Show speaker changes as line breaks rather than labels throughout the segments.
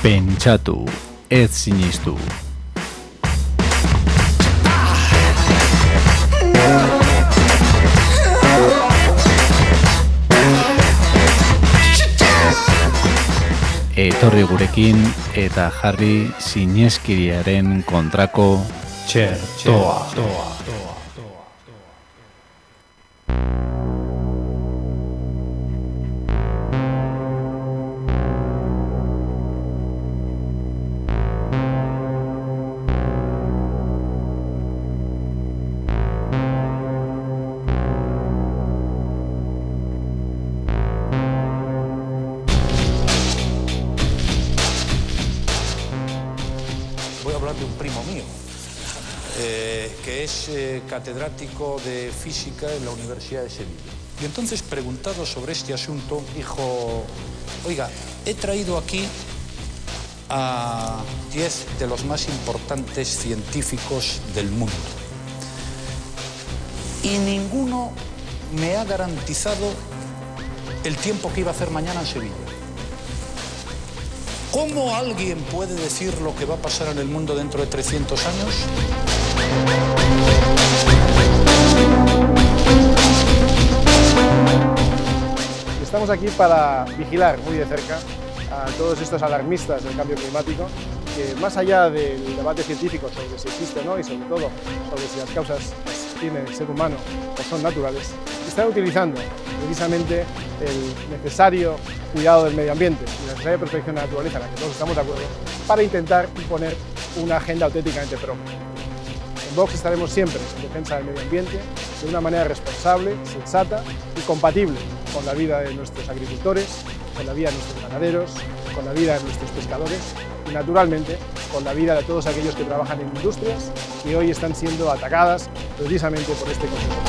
Pentsatu, ez sinistu. Etorri gurekin eta jarri sineskiriaren kontrako txertoa.
Catedrático de física en la Universidad de Sevilla. Y entonces, preguntado sobre este asunto, dijo, oiga, he traído aquí a 10 de los más importantes científicos del mundo. Y ninguno me ha garantizado el tiempo que iba a hacer mañana en Sevilla. ¿Cómo alguien puede decir lo que va a pasar en el mundo dentro de 300 años?
Estamos aquí para vigilar muy de cerca a todos estos alarmistas del cambio climático que, más allá del debate científico sobre si existe o no y sobre todo sobre si las causas las tiene el ser humano o son naturales, están utilizando precisamente el necesario cuidado del medio ambiente y la necesaria protección de la naturaleza, en la que todos estamos de acuerdo, para intentar imponer una agenda auténticamente propia. En Vox estaremos siempre en defensa del medio ambiente de una manera responsable, sensata y compatible con la vida de nuestros agricultores, con la vida de nuestros ganaderos, con la vida de nuestros pescadores y, naturalmente, con la vida de todos aquellos que trabajan en industrias que hoy están siendo atacadas precisamente por este concepto.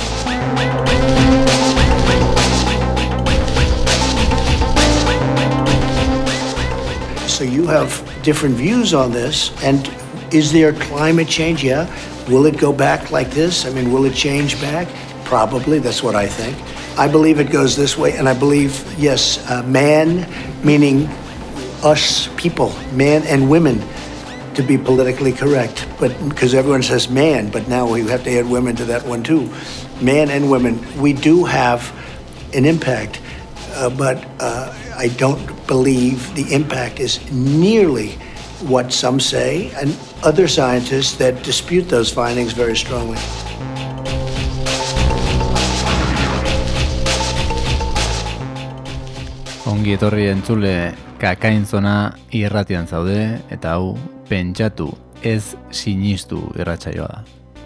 So you have different views on this, and is there climate change? Yeah. Will it go back like this? I mean, will it change back? Probably, that's what I think. I believe it goes this way, and I believe, yes, man, meaning us people, man and women, to be politically correct. But because everyone says man, but now we have to add women to that one too. Man and women, we do have an impact, but I don't believe the impact is nearly what some say, and other scientists that dispute those findings very strongly.
Ongi etorri entzule, Kakainzona irratian zaude, eta hau pentsatu, ez sinistu irratsaioa da.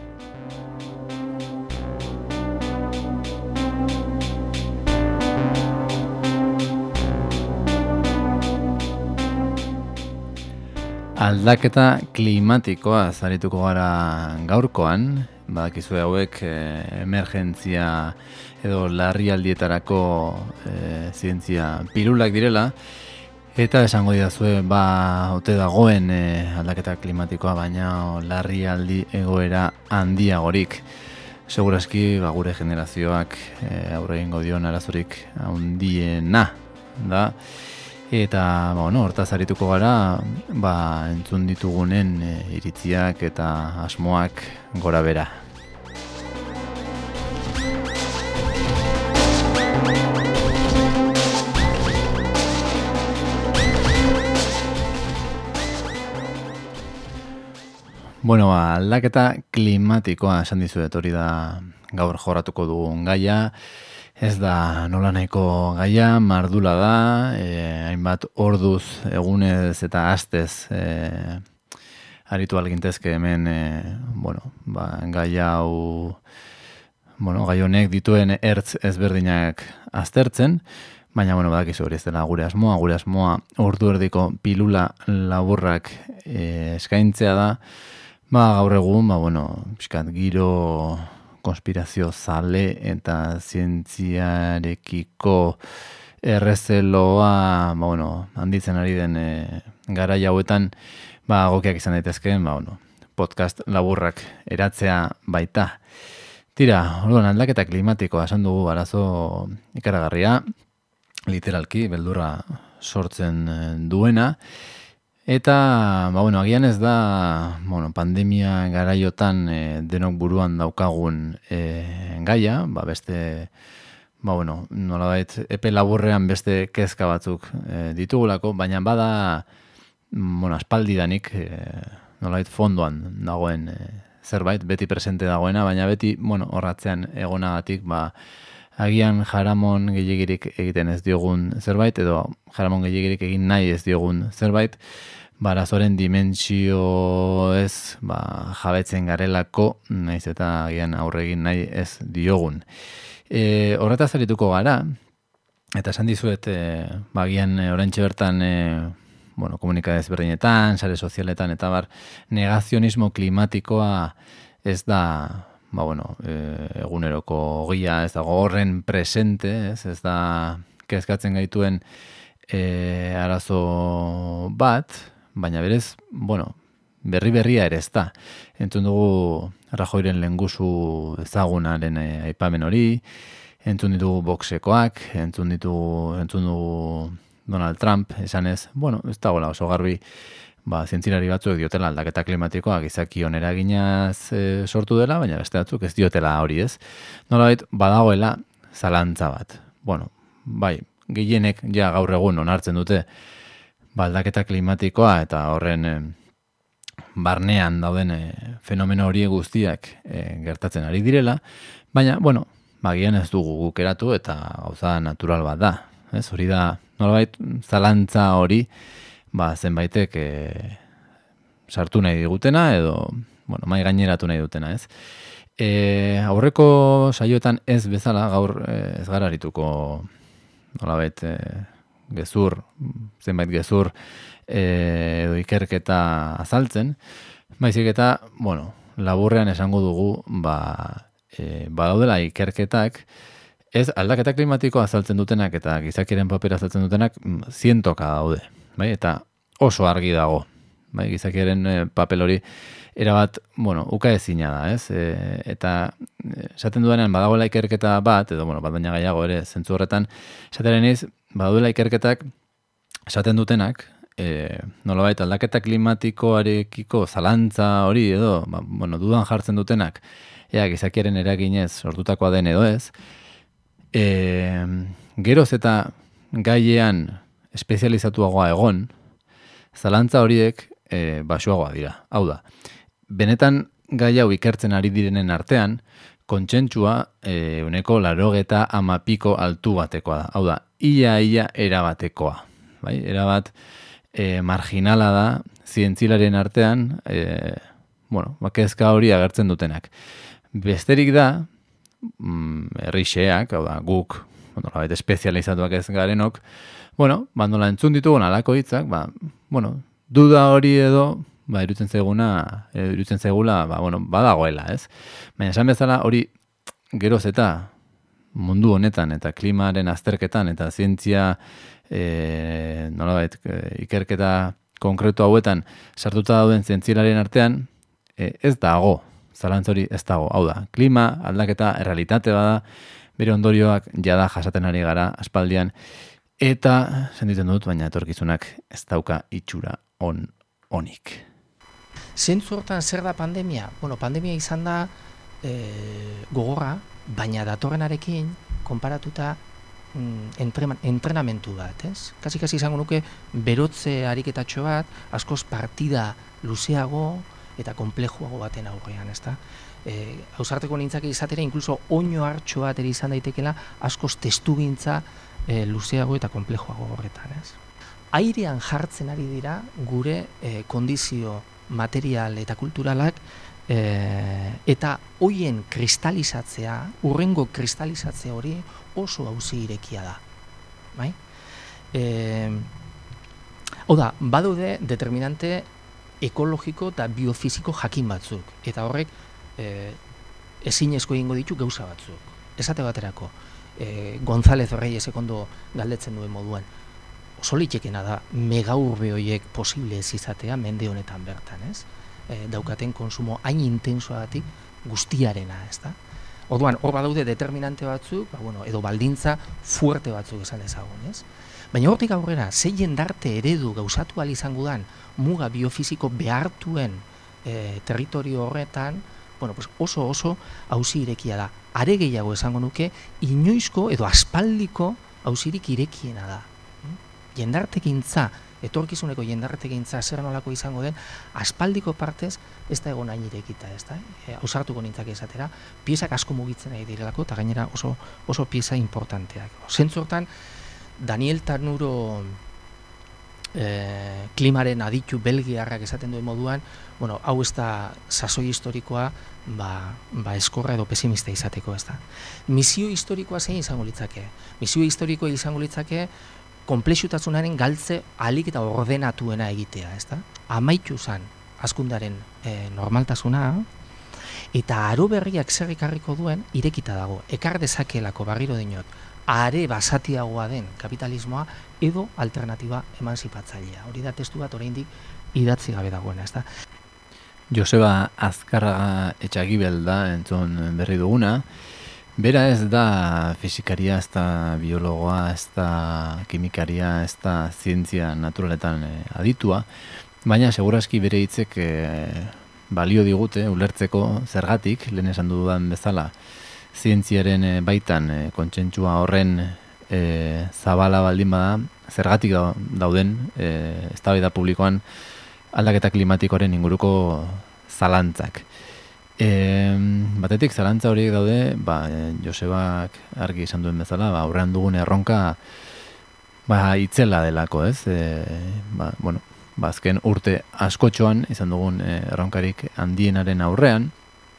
Aldaketa klimatikoa zarituko gara gaurkoan, badakizue hauek emergentzia edo larrialdietarako zientzia pilulak direla, eta esango didazue ote dagoen aldaketa klimatikoa, baina larrialdi egoera handiagorik. Segurazki gure generazioak aurre egingo dion arazorik handiena da. Eta, hortaz arituko gara, entzun ditugunen iritziak eta asmoak gora bera. Aldaketa klimatikoa esan dizuet, hori da gaur jorratuko dugun gaia. Ez da nola nahiko gaia, mardula da, hainbat orduz, egunez eta astez aritu algintezke hemen, gai hau, gai honek dituen ertz ezberdinak aztertzen, baina badakizu hori ez dela gure asmoa ordu erdiko pilula laburrak eskaintzea da, gaur egun, pixkat giro konspirazio zale eta zientziarekiko errezeloa handitzen ari den garai hauetan egokiak izan daitezkeen podcast laburrak eratzea baita. Tira, orduan aldaketa klimatikoa esan dugu arazo ikaragarria, literalki beldurra sortzen duena, Eta, agian ez da, pandemia garaiotan denok buruan daukagun gaia, beste, nolabait, epe laburrean beste kezka batzuk ditugulako, baina bada, aspaldidanik, nolabait fondoan dagoen zerbait, beti presente dagoena, baina beti, horratzean egonagatik, agian jaramon gehiegirik egiten ez diogun zerbait, edo jaramon gehiegirik egin nahi ez diogun zerbait, arazoren dimentsio ez jabetzen garelako, naiz eta agian aurregin nahi ez diogun. Horretaz arituko gara, eta esan dizuet, agian oraintxe bertan, komunikade ezberdinetan, sare sozialetan, eta negazionismo klimatikoa ez da, eguneroko ogia, ez dago horren presente, ez da kezkatzen gaituen arazo bat, baina berez, berria ere ez da. Entzun dugu Rajoyren lehengusu ezagunaren aipamen hori, entzun ditugu Voxekoak, entzun dugu Donald Trump, esanez, ez dagoela oso garbi, zientzilari batzuek diotela aldaketa klimatikoa gizakion eraginaz sortu dela, baina beste batzuk ez diotela hori ez. Nolabait, badagoela zalantza bat. Bai, gehienek ja gaur egun onartzen dute aldaketa klimatikoa eta horren barnean dauden fenomeno horiek guztiak gertatzen ari direla, baina, agian ez dugu guk eratu eta gauza natural bat da. Hori da, nolabait, zalantza hori, zenbaitek sartu nahi digutena edo, mai gaineratu nahi dutena, ez? Aurreko saioetan ez bezala, gaur ez gara arituko, nolabait, zenbait gezur edo ikerketa azaltzen, baizik eta, laburrean esango dugu, badaudela ikerketak, ez aldaketa klimatikoa azaltzen dutenak eta gizakiaren papera azaltzen dutenak zientoka daude. Eta oso argi dago. Gizakiaren papel hori erabat, uka ezina da, ez? Eta esaten duenean badagoela ikerketa bat, edo bat baina gehiago ere zentzu horretan, esateren iz, badaudela ikerketak esaten dutenak, nolabait aldaketa klimatikoarekiko zalantza hori edo, dudan jartzen dutenak, gizakiaren eraginez sortutakoa den edo ez, geroz eta gaiean espezializatuagoa egon, zalantza horiek baxuagoa dira. Hau da, benetan gai hau ikertzen ari direnen artean, kontsentsua 80% altu batekoa da. Hau da, ia erabatekoa. Erabat marginala da zientzilarien artean, kezka hori agertzen dutenak. Besterik da, herrixeak, hau da, guk, espezializatuak ez garenok, bandola entzun ditugun alako hitzak, duda hori edo, irutzen zaigula, badagoela, ez? Baina esan bezala hori geroz eta mundu honetan eta klimaren azterketan eta zientzia ikerketa konkretu hauetan sartuta dauden zientzialarien artean, ez dago, zalantza hori ez dago. Hau da, klima aldaketa errealitate bada, bere ondorioak jada jasaten ari gara aspaldian, eta sentitzen dut, baina etorkizunak ez dauka itxura onik.
Zentzu hortan zer da pandemia? Pandemia izan da gogorra, baina datorrenarekin konparatuta entrenamentu bat, ez? Kasi izango nuke berotze ariketatxo bat, askoz partida luzeago eta konplejuago baten aurrean, ez da? Hausarteko nintzake izatera, inkluso oino hartxo bat ere izan daitekela, askoz testugintza luzeago eta konplejuago horretan, ez? Airean jartzen ari dira gure kondizio material eta kulturalak eta hoien kristalizatzea, urrengo kristalizatzea hori oso auzi irekia da. Bai? Oda, badaude determinante ekologiko eta biofiziko jakin batzuk. Eta horrek ezinezko egingo ditu gauza batzuk. Esate baterako, González Reyes ondo galdetzen duen moduan, oso litekena da megaurbe horiek posible ez izatea mende honetan bertan, ez? Daukaten konsumo hain intensoagatik guztiarena, ez da? Orduan, hor badaude determinante batzuk, edo baldintza fuerte batzuk esan dezagun, ez? Baina hortik aurrera, ze jendarte eredu gauzatu ahal izango dan muga biofiziko behartuen territorio horretan, oso auzi irekia da. Are gehiago esango nuke, inoizko edo aspaldiko auzirik irekiena da. Jendartekintza, etorkizuneko jendartekintza zer nolako izango den, aspaldiko partez ez da egon hain irekita, ez da? Ausartuko nintzak esatera, piezak asko mugitzen ari direlako, eta gainera oso pieza importanteak. Zentzu hortan, Daniel Tanuro klimaren aditu belgiarrak esaten duen moduan, hau ez da sasoi historikoa eskorra edo pesimista izateko, ez da. Misio historikoa zein izango litzake? Misio historikoa izango litzake konplexutasunaren galtze ahalik eta ordenatuena egitea, ez da? Amaitu zan hazkundaren normaltasuna, eta aro berriak zer ekarriko duen irekita dago. Ekar dezakeelako barriro dinot, are basatiagoa den kapitalismoa edo alternatiba emanzipatzailea. Hori da testu bat oraindik idatzi gabe dagoena, ez da?
Joseba Azkarraga Etxagibel da entzun berri duguna. Bera ez da fizikaria, ez da biologoa, ez da kimikaria, ez da zientzia naturaletan aditua, baina segurazki bere hitzek balio digute ulertzeko zergatik, lehen esan dudan bezala, zientziaren baitan kontsentsua horren zabala baldin bada, zergatik dauden eztabaida publikoan aldaketa klimatikoaren inguruko zalantzak. Batetik zalantza horiek daude, Josebak argi esan duen bezala, aurrean dugun erronka itzela delako, ez? Azken urte askotxoan izan dugun erronkarik handienaren aurrean,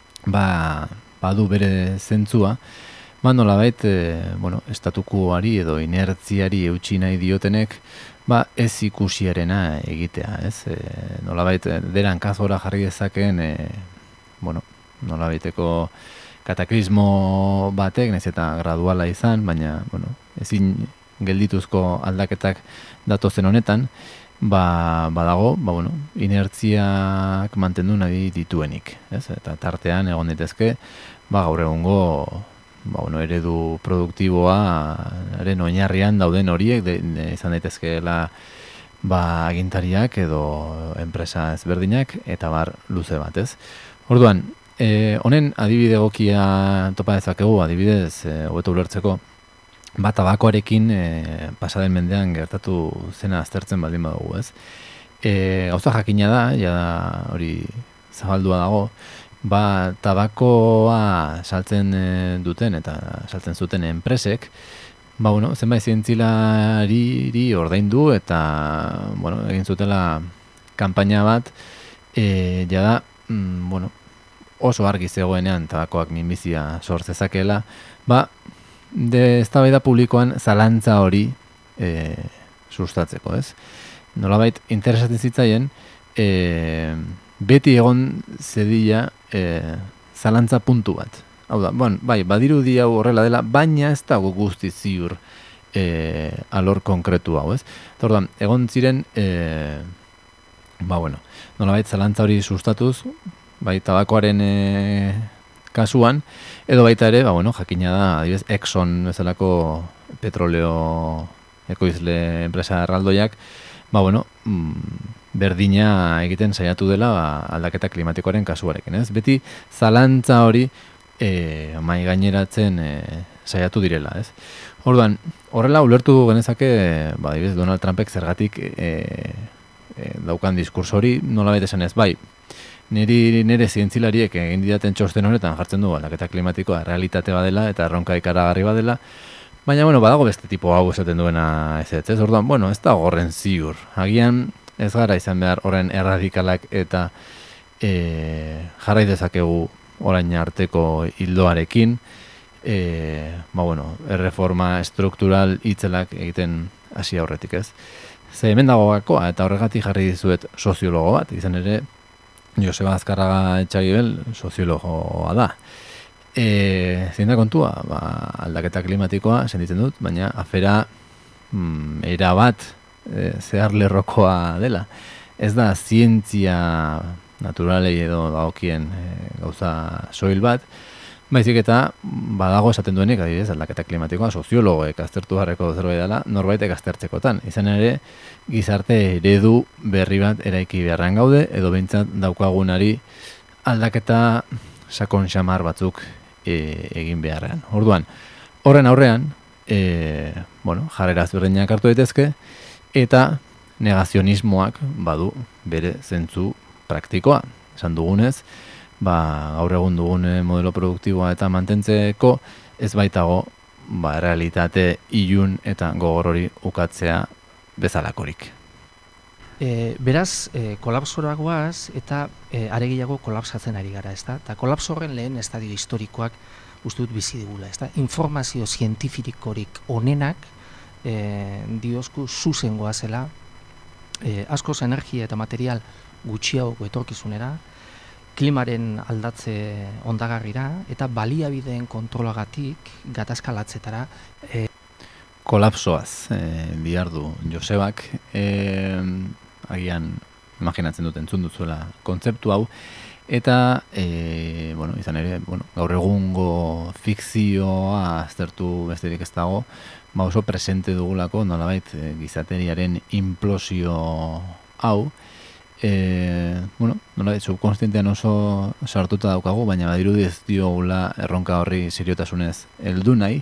badu bere zentzua, nolabait, estatukuari edo inertziari eutsi nahi diotenek, ez ikusiarena egitea, ez? Nolabait, deran kazora jarri dezakeen, nolabaiteko kataklismo batek, nahiz eta graduala izan, baina, ezin geldituzko aldaketak datozen honetan, badago, inertziak mantendu nahi dituenik, ez? Eta tartean egon daitezke, gaur egungo eredu produktiboaren oinarrian dauden horiek izan daitezkeela agintariak edo enpresa ezberdinak eta luze bat, ez? Orduan, honen adibide egokia topa dezakegu, adibidez, hobeto ulertzeko, tabakoarekin pasaden mendean gertatu zena aztertzen baldin badugu, ez? Gauza jakina da, hori zabaldua dago, tabakoa saltzen duten eta saltzen zuten enpresek, zenbait zientzilari ordaindu eta, egin zutela kanpaina bat, oso argi zegoenean tabakoak minbizia sor zezakeela, eztabaida publikoan zalantza hori sustatzeko, ez? Nolabait interesatzen zitzaien, beti egon zedila zalantza puntu bat. Hau da, badirudi hau horrela dela, baina ez dago guzti ziur alor konkretu hau, ez? Orduan, egon ziren, nolabait zalantza hori sustatuz, tabakoaren kasuan, edo baita ere, jakina da, adibidez, Exxon bezalako petroleo ekoizle enpresa erraldoiak, berdina egiten saiatu dela aldaketa klimatikoaren kasuarekin, ez? Beti zalantza hori mai gaineratzen saiatu direla, ez? Orduan, horrela ulertu genezake, adibidez, Donald Trumpek zergatik daukan diskurso hori, nolabait esanez, nire zientzilariek egin didaten txosten honetan jartzen du aldaketa klimatikoa realitate badela eta erronka ikaragarri badela, baina, badago beste tipo hau esaten duena ez, orduan, ez da horren ziur. Agian ez gara izan behar horren erradikalak eta jarrai dezakegu orain arteko hildoarekin, erreforma struktural itzelak egiten hasi aurretik, ez? Ze hemen dago gakoa, eta horregatik jarri dizuet soziologo bat, izan ere, Joseba Azkarraga Etxagibel soziologoa da. Zein da kontua, aldaketa klimatikoa sentitzen dut, baina afera era bat zehar lerrokoa dela. Ez da zientzia naturalei edo dagokien gauza soil bat, Baizik eta badago esaten duenik, adibidez, aldaketa klimatikoa soziologoek aztertu beharreko zerbait dela, norbaitek aztertzekotan. Izan ere, gizarte eredu berri bat eraiki beharran gaude, edo behintzat daukagunari aldaketa sakon xamar batzuk egin beharrean. Orduan, horren aurrean, jarrera ezberdinak hartu daitezke, eta negazionismoak badu bere zentzu praktikoa. Esan dugunez, gaur egun dugun modelo produktiboa eta mantentzeko ez baitago realitate ilun eta gogor hori ukatzea bezalakorik.
Beraz, kolapsoragoaz eta aregiago kolapsatzen ari gara, ezta? Eta kolapso horren lehen estadio historikoak uste dut bizi digula, ezta? Informazio zientifikorik onenak diozku zuzengoa zela askoz energia eta material gutxiago etorkizunera, klimaren aldatze ondagarrira eta baliabideen kontrolagatik gatazkalatzetara.
Kolapsoaz diardu Josebak, agian imaginatzen dut entzun duzuela kontzeptu hau, eta izan ere, gaur egungo fikzioa aztertu besterik ez dago, oso presente dugulako nolabait gizateriaren inplosio hau, nolabait subkonstientean oso sartuta daukagu, baina badirudi ez diogula erronka horri seriotasunez heldu nahi,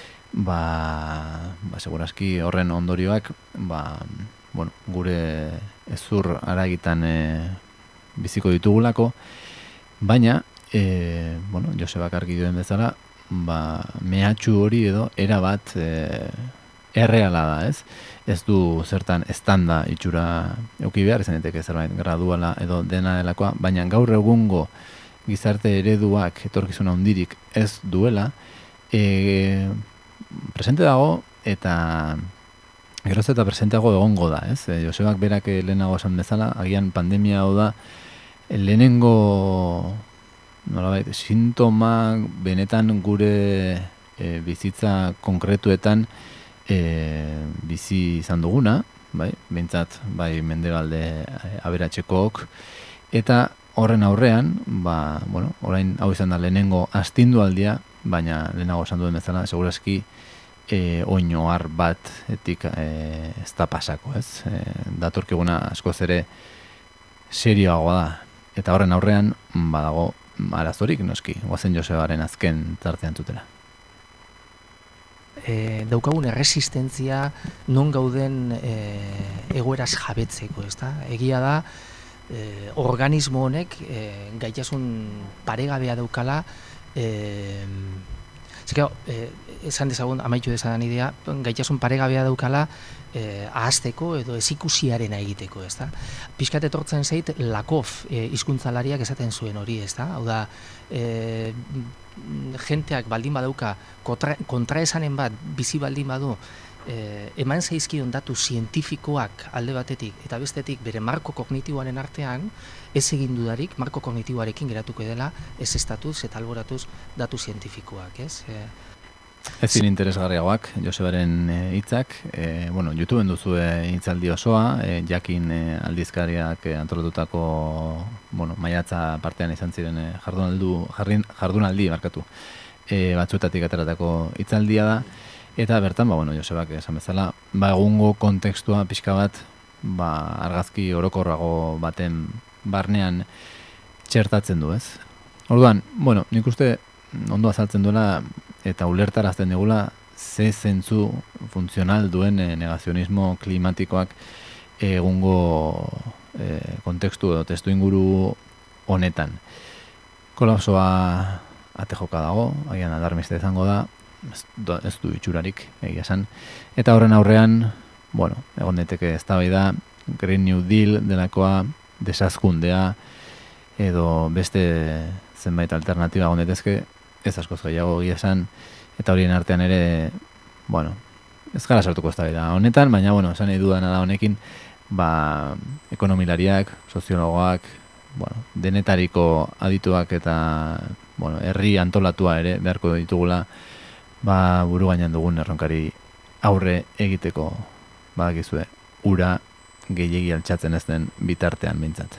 segurazki horren ondorioak gure ezur haragitan biziko ditugulako, baina Josebak argi duen bezala, mehatxu hori edo erabat erreala da, ez? Ez du zertan estanda itxura euki behar, izan daiteke zerbait graduala edo dena delakoa, baina gaur egungo gizarte ereduak etorkizuna handirik ez duela, presente dago eta geroz eta presenteago egongo da, ez? Josebak berak lehenago esan bezala, agian pandemia hau da, lehenengo nolabait sintomak benetan gure bizitza konkretuetan bizi izan duguna, behintzat mendebalde aberatsekook, eta horren aurrean, orain hau izan da lehenengo astindualdia, baina lehenago esan duen bezala, segurazki oinoar bat etik ez da pasako, ez? Datorkiguna askoz ere serioagoa da, eta horren aurrean badago arazorik, noski, goazen Josebaren azken tartean zutela.
Daukagun erresistentzia non gauden egoeraz jabetzeko, ezta? Egia da, organismo honek gaitasun paregabea daukala, esan dezagun, amaitu dezadan idea, gaitasun paregabea daukala ahazteko edo ezikusiarena egiteko, ezta? Pixkat etortzen zait Lakoff hizkuntzalariak esaten zuen hori, ezta? Hau da, jenteak baldin badauka kontraesanen bat bizi baldin badu, eman zaizkion datu zientifikoak alde batetik eta bestetik bere marko kognitiboaren artean, ez egin dudarik marko kognitiboarekin geratuko dela ez estatuz eta alboratuz datu zientifikoak, ez?
Ezin interesgarriagoak, Josebaren hitzak, YouTubeen duzu hitzaldi osoa, jakin aldizkariak antolatutako, maiatza partean izan ziren jardunaldi batzuetatik ateratako hitzaldia da, eta bertan, Josebak esan bezala, egungo kontekstua pixka bat, argazki orokorrago baten barnean txertatzen du, ez? Orduan, nik uste ondo azaltzen duela eta ulertarazten digula ze zentzu funtzional duen negazionismo klimatikoak egungo kontekstu edo testu inguru honetan. Kolapsoa ate joka dago, agian alarmista izango da, ez du itxurarik egia esan, eta horren aurrean, egon daiteke eztabaida Green New Deal delakoa desazkundea edo beste zenbait alternatiba egon daitezke, ez askoz gehiago egia esan, eta horien artean ere, ez gara sartuko eztabaida honetan, baina, esan nahi dudana da honekin, ekonomilariak, soziologoak, denetariko adituak eta, herri antolatua ere beharko ditugula, buru gainean dugun erronkari aurre egiteko, badakizue, ura gehiegi altxatzen ez den bitartean behintzat.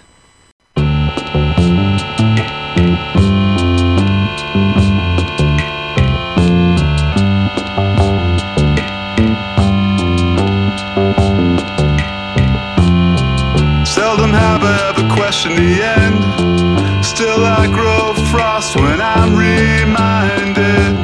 I'm reminded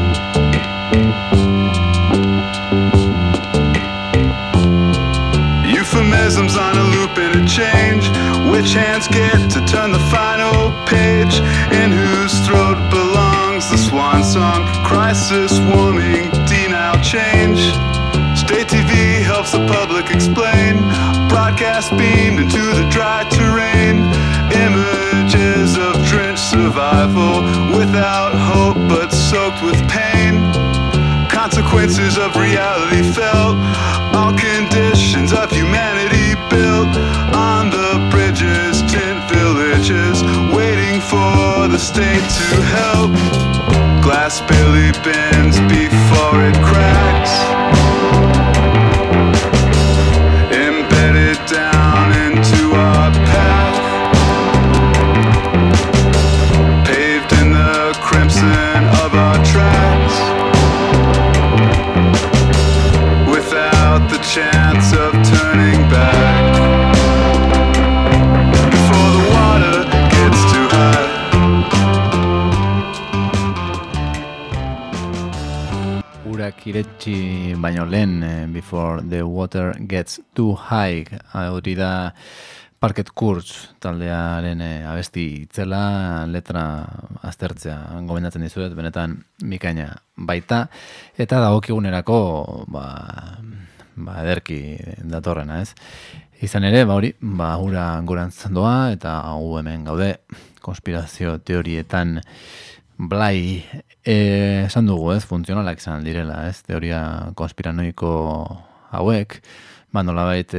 euphemisms on a loop interchange. Which hands get to turn the final page? In whose throat belongs the swan song? Crisis, warming, denial, change. State TV helps the public explain. Broadcast beamed into the dry terrain. Images of drenched survival, without hope but soaked with pain. Consequences of reality felt, all conditions of humanity built on the bridges, tent villages, waiting for the state to help. Glass barely bends before it cracks, embedded down into our path, paved in the crimson of our tracks, without the chance of turning back, before the water gets too high.
Urak iretsi baino lehen, before the water gets too high, hori da Parquet Courts taldearen abesti itzela, letra aztertzea gomendatzen dizuet, benetan bikaina baita, eta dagokigunerako ederki datorrena, ez? Izan ere, hori, ura gorantz doa, eta hau hemen gaude, konspirazio teorietan blai, esan dugu, ez, funtzionalak izan direla, ez, teoria konspiranoiko hauek, nolabait,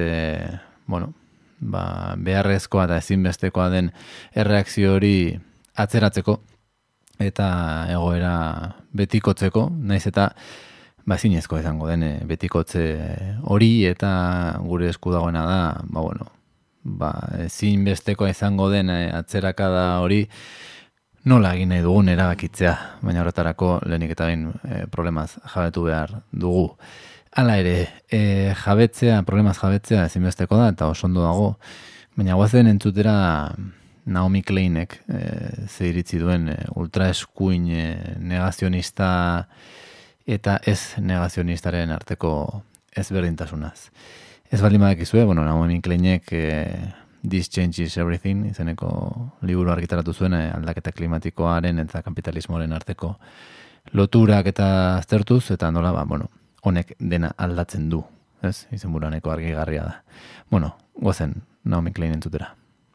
beharrezkoa eta ezinbestekoa den erreakzio hori atzeratzeko eta egoera betikotzeko, naiz eta ezinezko izango den betikotze hori, eta gure esku dagoena da, ezinbestekoa izango den atzerakada hori nola egin nahi dugun erabakitzea, baina horretarako lehenik eta problemaz jabetu behar dugu. Hala ere, problemaz jabetzea ezinbesteko da, eta oso ondo dago, baina guazen entzutera Naomi Kleinek ze iritzi duen ultraeskuin negazionista eta ez negazionistaren arteko ezberdintasunaz. Ez baldin badakizue, Naomi Kleinek This Changes Everything izeneko liburu argitaratu zuen aldaketa klimatikoaren eta kapitalismoaren arteko loturak eta aztertuz, eta nola, honek dena aldatzen du, ez? Izenburuaneko argigarria da. Gozen Naomi Klein entzutera.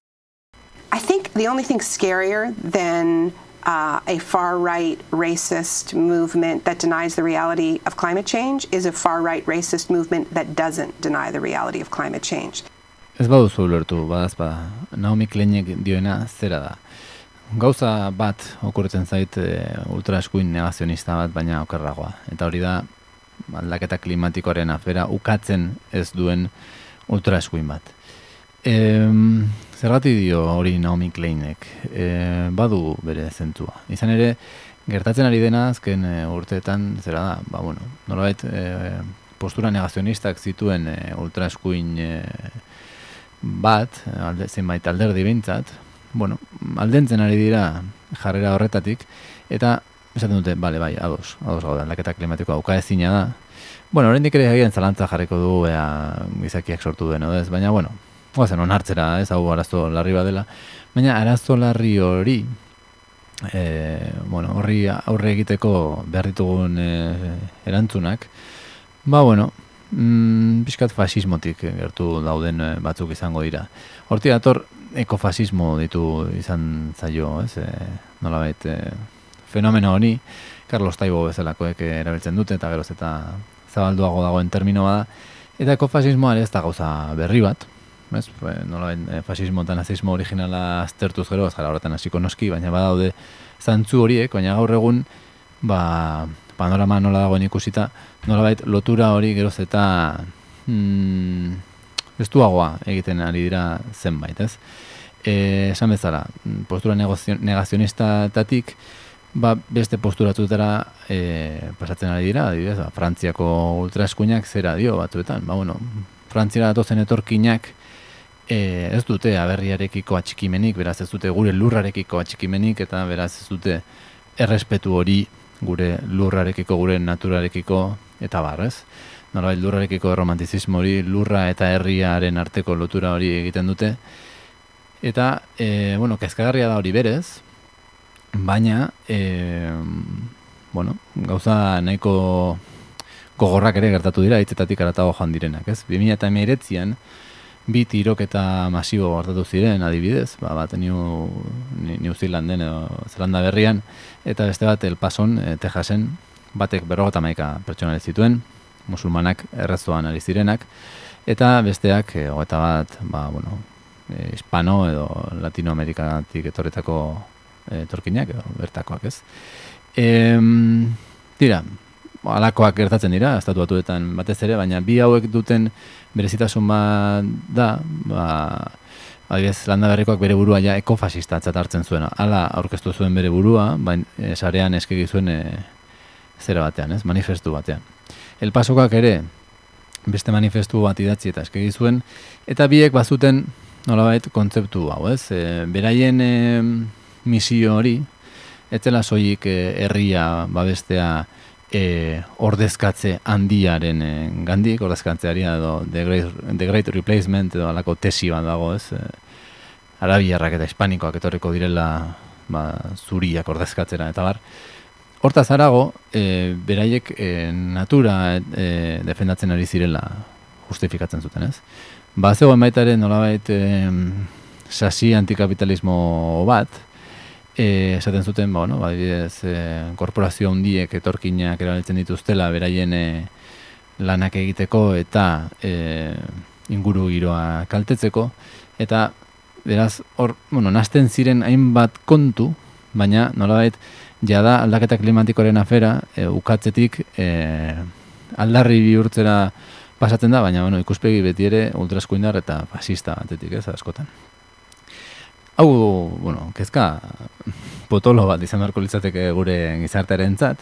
I think the only thing scarier than a far-right racist movement that denies the reality of climate change is a far-right racist movement that doesn't deny the reality of climate change.
Ez baduzu ulertu, badazpada, Naomi Kleinek dioena zera da. Gauza bat okurritzen zait ultraeskuin negazionista bat, baina okerragoa. Eta hori da, aldaketa klimatikoaren afera ukatzen ez duen ultraeskuin bat. Zergatik dio hori Naomi Kleinek? Badu bere zentzua. Izan ere, gertatzen ari dena azken urteetan zera da, nolabait postura negazionistak zituen ultraeskuin bat, zenbait alderdi behintzat, aldentzen ari dira jarrera horretatik, eta esaten dute, bai, ados gauda, aldaketa klimatikoa ukaezina da. Oraindik ere agian zalantza jarriko du gizakiak sortu duen, ez? Baina, goazen onartzera, ez, hau arazo larri badela, baina arazo larri hori, horri aurre egiteko behar ditugun erantzunak, pixkat fasismotik gertu dauden batzuk izango dira. Hortik dator, ekofasismo ditu izan zaio, ez? Nolabait, fenomeno honi, Carlos Taibo bezalakoek erabiltzen dute, eta geroz eta zabalduago dagoen terminoa da, eta ekofasismoa ez da gauza berri bat, ez? Nolabait, fasismo eta nazismo originala aztertuz gero, ez gara horretan hasiko noski, baina badaude zantzu horiek, baina gaur egun, panorama nola dagoen ikusita, nolabait lotura hori geroz eta estuagoa egiten ari dira zenbait, ez? Esan bezala, postura negazionistatatik, beste posturatutara pasatzen ari dira, adibidez, Frantziako ultraeskuinak zera dio batzuetan, Frantziara datozen etorkinak ez dute aberriarekiko atxikimenik, beraz ez dute gure lurrarekiko atxikimenik, eta beraz ez dute errespetu hori gure lurrarekiko, gure naturarekiko, eta barrez. Nolabait lurrarekiko romantizismo hori, lurra eta herriaren arteko lotura hori egiten dute. Eta, kezkagarria da hori berez, baina, gauza nahiko gogorrak ere gertatu dira, hitzetatik haratago joan direnak, ez? 2019an, 2 tiroketa masibo gertatu ziren, adibidez, bat New Zealanden edo Zelanda berrian, eta beste bat El Pason, Texasen, batek 51 pertsona zituen, musulmanak errezoan ari zirenak, eta besteak, eta bat, hispano edo Latinoamerikatik etorretako etorkinak edo bertakoak, ez? Tira, alakoak gertatzen dira, estatu batuetan batez ere, baina bi hauek duten berezitasun bat da, adibidez, Landa Berrikoak bere burua ja ekofasistatzat hartzen zuena. Hala aurkeztu zuen bere burua, baina sarean eskegi zuen zera batean, ez? Manifestu batean. El Pasokak ere beste manifestu bat idatzi eta eskegi zuen, eta biek bazuten nolabait kontzeptu hau, ez? Beraien misio hori, etzela soilik herria babestea ordezkatze handiaren gandik, ordezkatzeari edo The Great Replacement edo alako tesi bat dago, ez? Arabiarrak eta hispanikoak etorriko direla zuriak ordezkatzera eta bar. Hortaz harago, beraiek natura defendatzen ari zirela justifikatzen zuten, ez? Zegoen baita ere nolabait sasi antikapitalismo bat, esaten zuten, adibidez, korporazio handiek etorkinak erabiltzen dituztela beraien lanak egiteko eta inguru giroa kaltetzeko, eta beraz, nazten ziren hainbat kontu, baina nolabait jada aldaketa klimatikoaren afera ukatzetik aldarri bihurtzera pasatzen da, baina ikuspegi beti ere ultraeskuindar eta fasista batetik, ez, askotan. Hau, kezka potolo bat izan beharko litzateke gure gizartearentzat.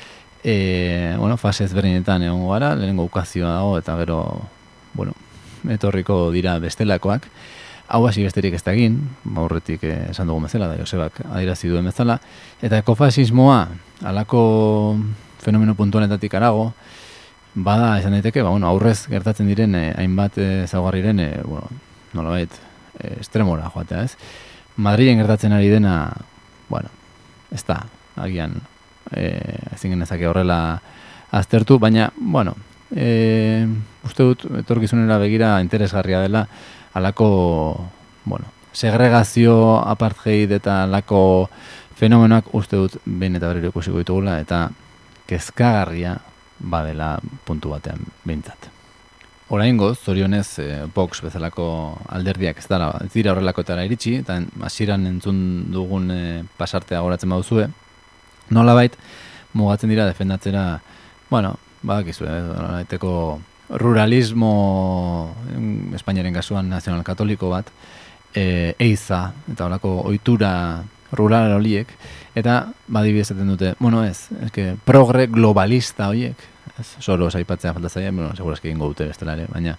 Fase ezberdinetan egongo gara, lehenengo ukazioa dago eta gero, etorriko dira bestelakoak. Hau hasi besterik ez da egin, aurretik esan dugun bezala, da Josebak adierazi duen bezala, eta ekofasismoa alako fenomeno puntualetatik arago, bada esan daiteke, aurrez gertatzen diren hainbat ezaugarriren, nolabait, estremora joatea, ez? Madrilen gertatzen ari dena, ez da, agian, ezin genezake horrela aztertu, baina, uste dut, etorkizunera begira interesgarria dela, alako, segregazio, apartheid eta alako fenomenoak uste dut behin eta berriro ikusiko ditugula, eta kezkagarria badela puntu batean behintzat. Oraingoz, zorionez, Vox bezalako alderdiak ez dira horrelakoetara iritsi, eta hasieran entzun dugun pasartea goratzen baduzue, nolabait mugatzen dira defendatzera, badakizue, nolabaiteko ruralismo Espainiaren kasuan nazional-katoliko bat, eiza, eta horako ohitura rural horiek, eta badibidez esaten dute, progre globalista horiek, solo aipatzea falta zaia, segurazki egingo dute bestela ere, baina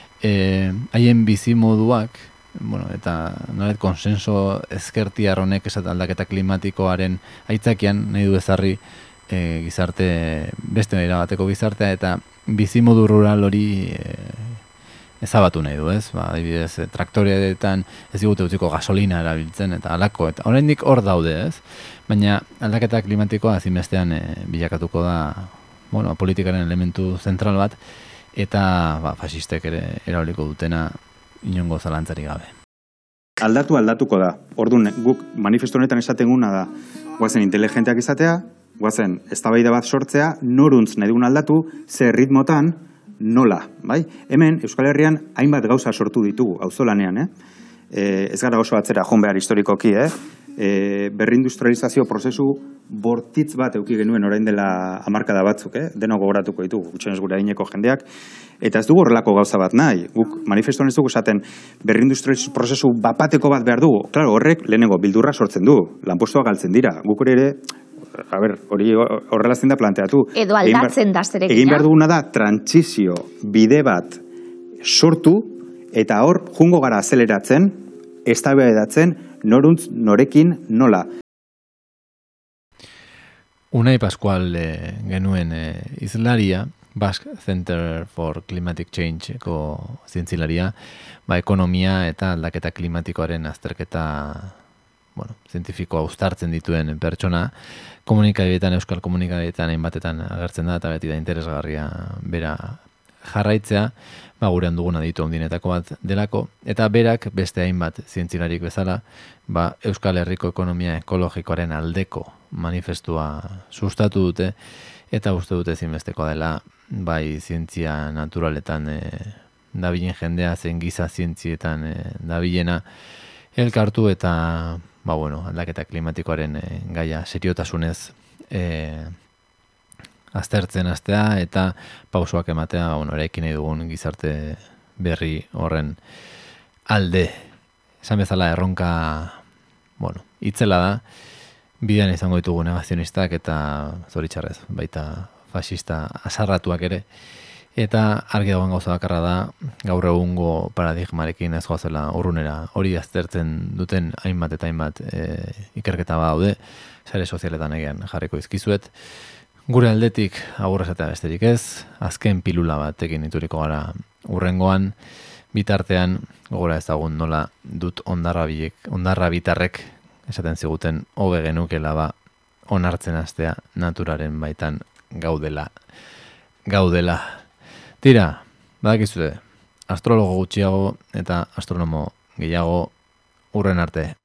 haien bizimoduak, eta nolet konsenso ezkertiar honek esat aldaketa klimatikoaren aitzakian nahi du ezarri gizarte, beste nahi bateko gizartea, eta bizimodu rural hori ezabatu nahi du, ez? Adibidez, traktoreetan ez digute utziko gasolina erabiltzen, eta alako, eta oraindik hor daude, ez? Baina aldaketa klimatikoa ezinbestean bilakatuko da, politikaren elementu zentral bat, eta fasistek ere erabiliko dutena inongo zalantzarik gabe.
Aldatuko da. Orduan, guk manifesto honetan esaten guna da, guazen inteligenteak izatea, guazen eztabaida bat sortzea, noruntz nahi dugun aldatu, ze ritmotan, nola, bai? Hemen, Euskal Herrian, hainbat gauza sortu ditugu, auzolanean, ez gara oso atzera joan behar historikoki, berrindustrializazio prozesu bortitz bat eduki genuen orain dela hamarkada batzuk, denok gogoratuko ditugu, gutxienez gure adineko jendeak, eta ez dugu horrelako gauza bat nahi. Guk manifestoan ez dugu esaten berrindustrializazio prozesu bapateko bat behar dugu. Claro, horrek lehenengo bildurra sortzen du, lanpostoak galtzen dira. Guk hori ere, hori horrela zen da planteatu.
Edo aldatzen da zerekina.
Egin behar duguna da trantsizio bide bat sortu, eta hor jungo gara azeleratzen, eztabaidatzen, noruntz, norekin, nola.
Unai Pascual genuen izlaria, Basque Center for Climatic Change-ko zientzilaria, ekonomia eta aldaketa klimatikoaren azterketa zientifikoa uztartzen dituen pertsona, komunikabideetan, euskal komunikabideetan hainbatetan agertzen da, eta beti da interesgarria bera jarraitzea, gurean duguna ditu handinetako bat delako, eta berak beste hainbat zientzilarik bezala, Euskal Herriko ekonomia ekologikoaren aldeko manifestua sustatu dute, eta uste dute ezinbestekoa dela, bai zientzia naturaletan dabilen jendea, zen giza zientzietan dabilena, elkartu eta aldaketa klimatikoaren gaia seriotasunez aztertzen hastea eta pausoak ematea, eraikin nahi dugun gizarte berri horren alde. Esan bezala erronka, itzela da, bidean izango ditugu negazionistak eta zoritxarrez, baita fascista azarratuak ere, eta argi dagoen gauza bakarra da, gaur egungo paradigmarekin ez goazela urrunera, hori aztertzen duten hainbat eta hainbat ikerketa daude, sare sozialetan egean jarriko izkizuet. Gure aldetik agur esatea besterik ez, azken pilula batekin ituriko gara urrengoan, bitartean gogora ezagun nola dut ondarra bitarrek esaten ziguten hobe genukela onartzen hastea naturaren baitan gaudela. Tira, badakizue, astrologo gutxiago eta astronomo gehiago, urren arte.